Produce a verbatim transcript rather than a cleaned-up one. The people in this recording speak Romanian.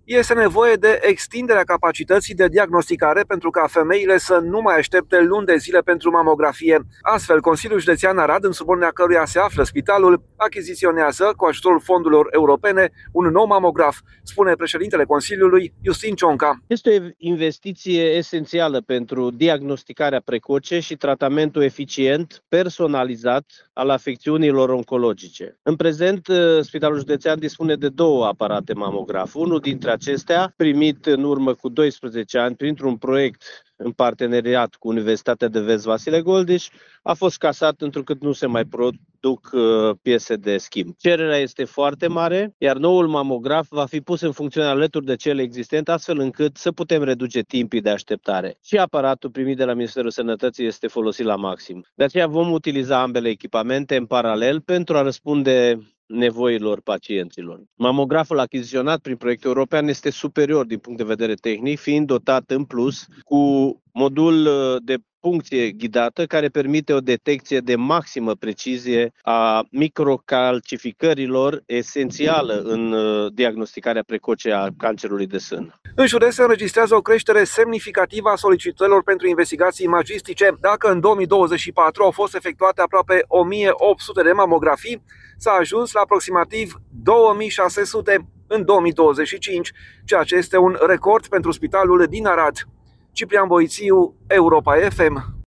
Este nevoie de extinderea capacității de diagnosticare pentru ca femeile să nu mai aștepte luni de zile pentru mamografie. Astfel, Consiliul Județean Arad, în subordinea căruia se află spitalul, achiziționează, cu ajutorul fondurilor europene, un nou mamograf, spune președintele Consiliului, Justin Cionca. Este o investiție esențială pentru diagnosticarea precoce și tratamentul eficient, personalizat al afecțiunilor oncologice. În prezent, Spitalul Județean dispune de două aparate mamograf. Unul dintre acestea, primit în urmă cu doisprezece ani printr-un proiect în parteneriat cu Universitatea de Vest Vasile Goldiș, a fost casat întrucât nu se mai produc uh, piese de schimb. Cererea este foarte mare, iar noul mamograf va fi pus în funcțiune alături de cel existent, astfel încât să putem reduce timpii de așteptare. Și aparatul primit de la Ministerul Sănătății este folosit la maxim. De aceea vom utiliza ambele echipamente în paralel pentru a răspunde nevoilor pacienților. Mamograful achiziționat prin proiectul european este superior din punct de vedere tehnic, fiind dotat în plus cu modul de puncție ghidată care permite o detecție de maximă precizie a microcalcificărilor esențială în diagnosticarea precoce a cancerului de sân. În județ se înregistrează o creștere semnificativă a solicitărilor pentru investigații imagistice. Dacă în două mii douăzeci și patru au fost efectuate aproape o mie opt sute de mamografii, s-a ajuns la aproximativ două mii șase sute în două mii douăzeci și cinci, ceea ce este un record pentru spitalul din Arad. Ciprian Boițiu, Europa F M.